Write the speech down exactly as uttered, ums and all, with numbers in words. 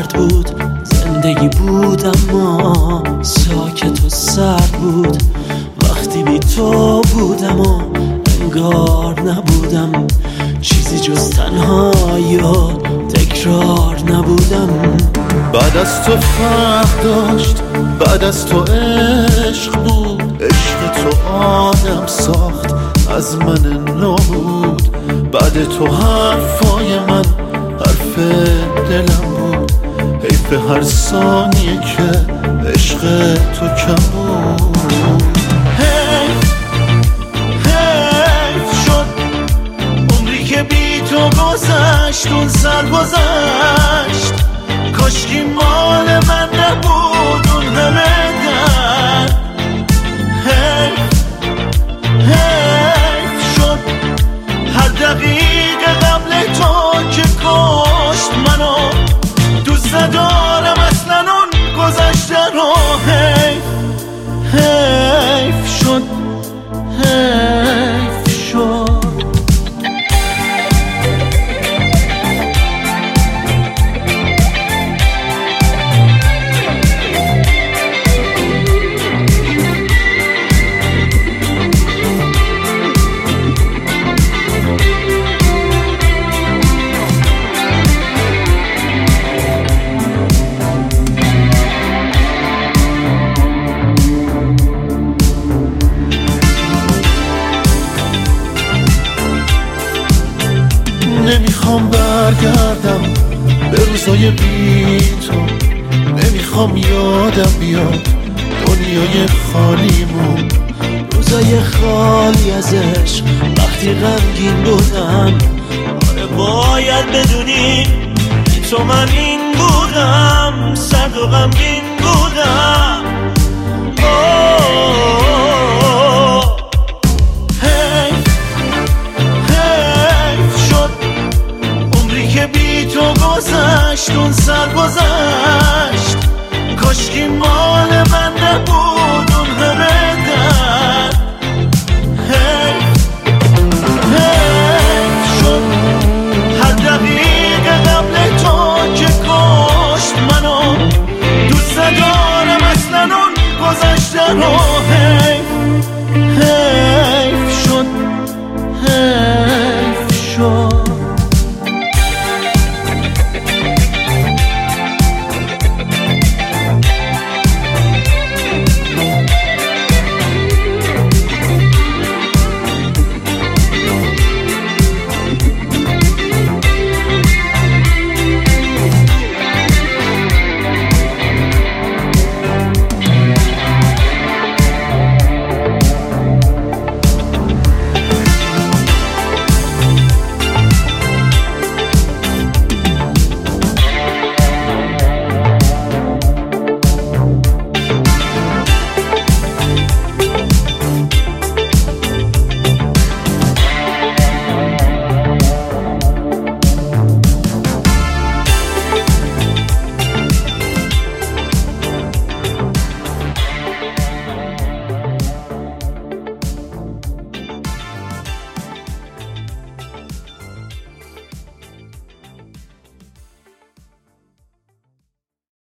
سرد بود، زندگی بود اما ساکت و سرد بود. وقتی بی تو بودم و انگار نبودم، چیزی جز تنهایی و تکرار نبودم. بعد از تو فرق داشت، بعد از تو عشق بود، عشق تو آدم ساخت از من نابود. بعد تو حرفای من حرف دلم بود، حیف هر ثانیه که عشق تو کم بود. حیف حیف شد عمری که بی تو گذشت، اون سال گذشت، کاشکی مال من نبود اون همه درد. حیف حیف شد هر دقیقه قبل تو که کشت منو، دوست ندارم اصلا اون گذشته رو. حیف حیف شد حیف شد. نمیخوام برگردم به روزای بی تو، نمیخوام یادم بیاد دنیای خالیمون، روزای خالی از عشق وقتی غمگین بودم. آره باید بدونی بی تو من این بودم، سرد و غمگین بودم.